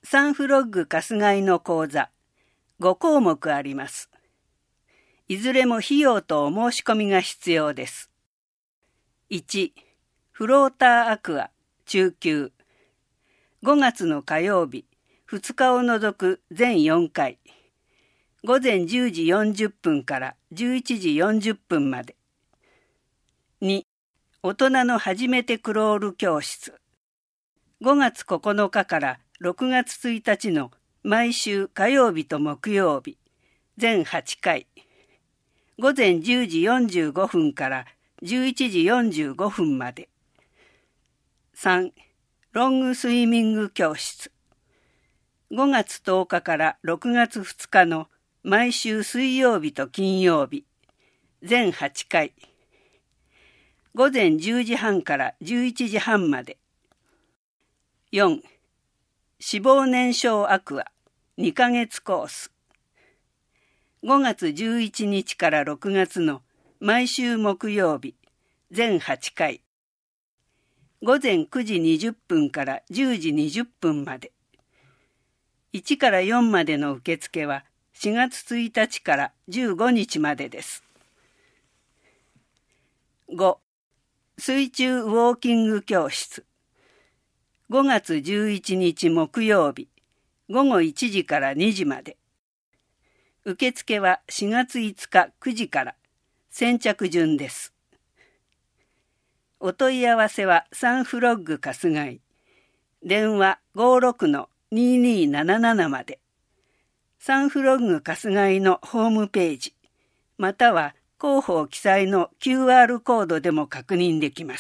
サンフロッグ春日井の講座5項目あります。いずれも費用とお申し込みが必要です。1、フローターアクア中級。5月の火曜日、2日を除く全4回。午前10時40分から11時40分まで。2、大人の初めてクロール教室。5月9日から6月1日の毎週火曜日と木曜日、全8回。午前10時45分から11時45分まで。3、ロングスイミング教室。5月10日から6月2日の毎週水曜日と金曜日、全8回。午前10時半から11時半まで。4、脂肪燃焼アクア2ヶ月コース。5月11日から6月の毎週木曜日、全8回。午前9時20分から10時20分まで。1から4までの受付は4月1日から15日までです。5、水中ウォーキング教室。5月11日木曜日、午後1時から2時まで。受付は4月5日9時から、先着順です。お問い合わせはサンフロッグ春日井。電話56-2277まで。サンフロッグ春日井のホームページ、または広報記載の QR コードでも確認できます。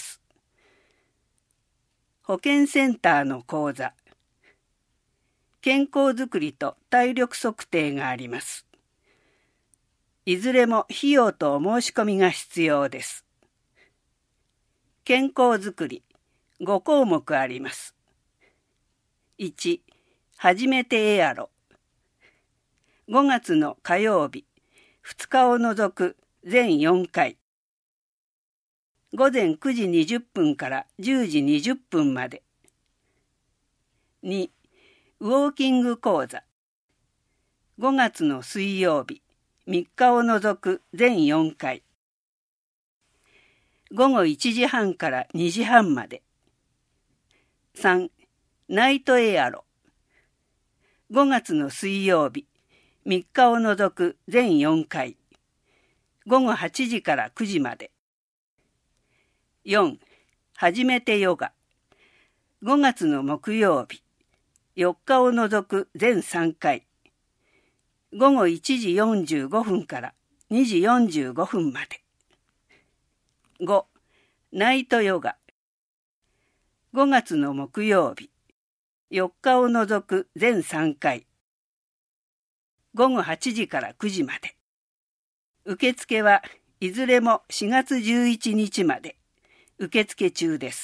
保健センターの講座。健康づくりと体力測定があります。いずれも費用とお申し込みが必要です。健康づくり5項目あります。1、初めてエアロ。5月の火曜日、2日を除く全4回。午前9時20分から10時20分まで。2、ウォーキング講座。5月の水曜日、3日を除く全4回。午後1時半から2時半まで。3、ナイトエアロ。5月の水曜日、3日を除く全4回。午後8時から9時まで。4、初めてヨガ。5月の木曜日、4日を除く全3回。午後1時45分から2時45分まで。5、ナイトヨガ。5月の木曜日、4日を除く全3回。午後8時から9時まで。受付はいずれも4月11日まで。受付中です。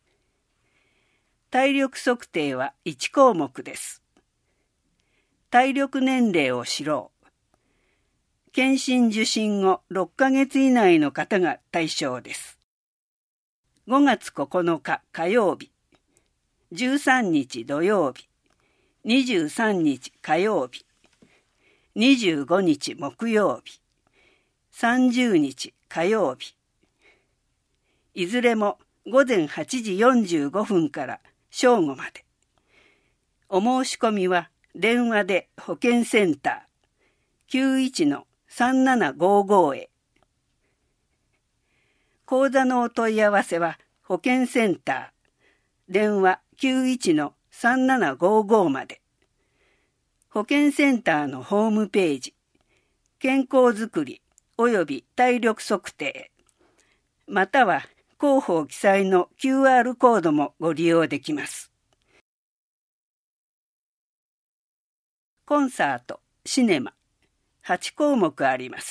体力測定は1項目です。体力年齢を知ろう。検診受診後6ヶ月以内の方が対象です。5月9日火曜日、13日土曜日、23日火曜日、25日木曜日、30日火曜日。いずれも午前8時45分から正午まで。お申し込みは電話で保健センター 91-3755 へ。講座のお問い合わせは保健センター電話 91-3755 まで。保健センターのホームページ、健康づくりおよび体力測定、または広報記載の QR コードもご利用できます。コンサート、シネマ、8項目あります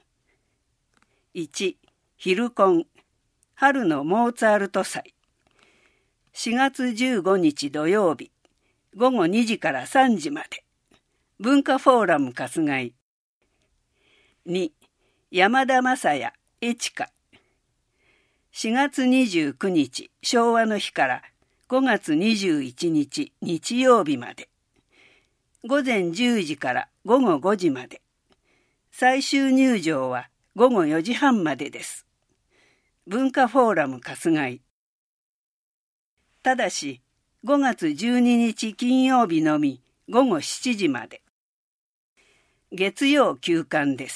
。1、昼コン、春のモーツァルト祭。4月15日土曜日、午後2時から3時まで。文化フォーラム春日井。2、山田雅也、エチカ。4月29日昭和の日から5月21日日曜日まで。 午前10時から午後5時まで。最終入場は午後4時半までです。文化フォーラム春日井。ただし、5月12日金曜日のみ午後7時まで。月曜休館です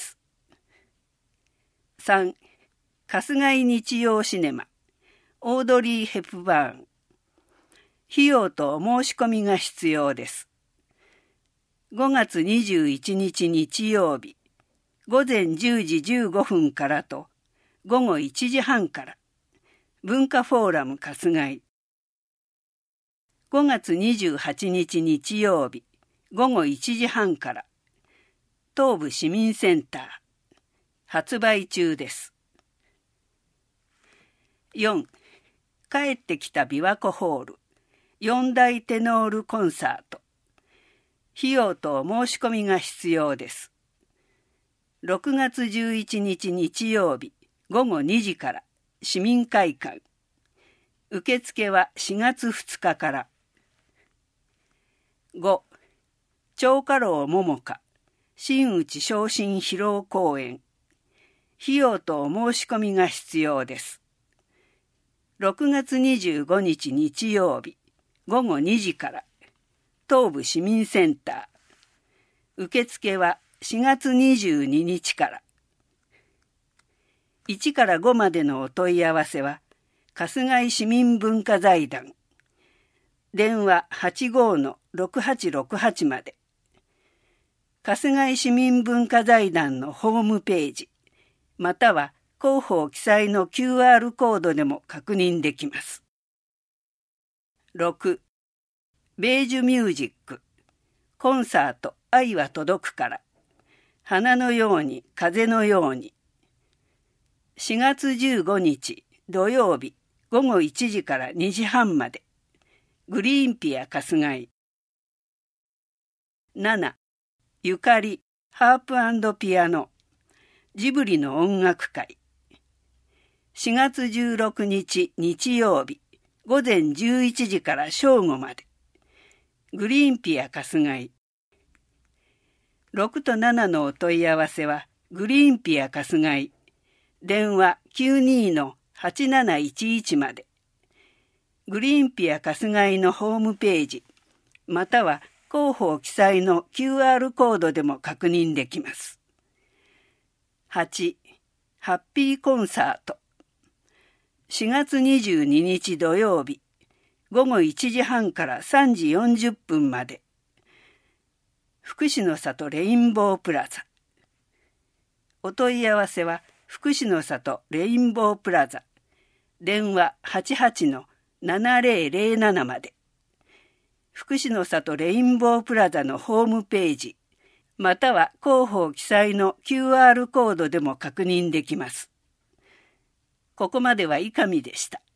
。3. 春日井日曜シネマオードリー・ヘプバーン。費用とお申し込みが必要です。5月21日日曜日午前10時15分からと午後1時半から文化フォーラム春日井。5月28日日曜日午後1時半から東部市民センター発売中です。4. 帰ってきた琵琶湖ホール4大テノールコンサート。費用とお申し込みが必要です。6月11日日曜日午後2時から市民会館。受付は4月2日から。5. 蝶花楼桃花真打昇進披露公演。費用とお申し込みが必要です。6月25日日曜日午後2時から東部市民センター。受付は4月22日から。1から5までのお問い合わせは春日井市民文化財団。電話 85-6868 まで。春日井市民文化財団のホームページまたは広報記載の QR コードでも確認できます。6. ベージュミュージックコンサート愛は届くから花のように風のように。4月15日土曜日午後1時から2時半まで。グリーンピア春日井。7. ゆかりハープ&ピアノジブリの音楽会。4月16日日曜日午前11時から正午まで。グリーンピア春日井。6と7のお問い合わせはグリーンピア春日井。電話 92-8711 まで。グリーンピア春日井のホームページまたは広報記載の QR コードでも確認できます。8. ハッピーコンサート4月22日土曜日午後1時半から3時40分まで。福祉の里レインボープラザ。お問い合わせは福祉の里レインボープラザ。電話 88-7007 まで。福祉の里レインボープラザのホームページまたは広報記載の QR コードでも確認できます。ここまでは伊上でした。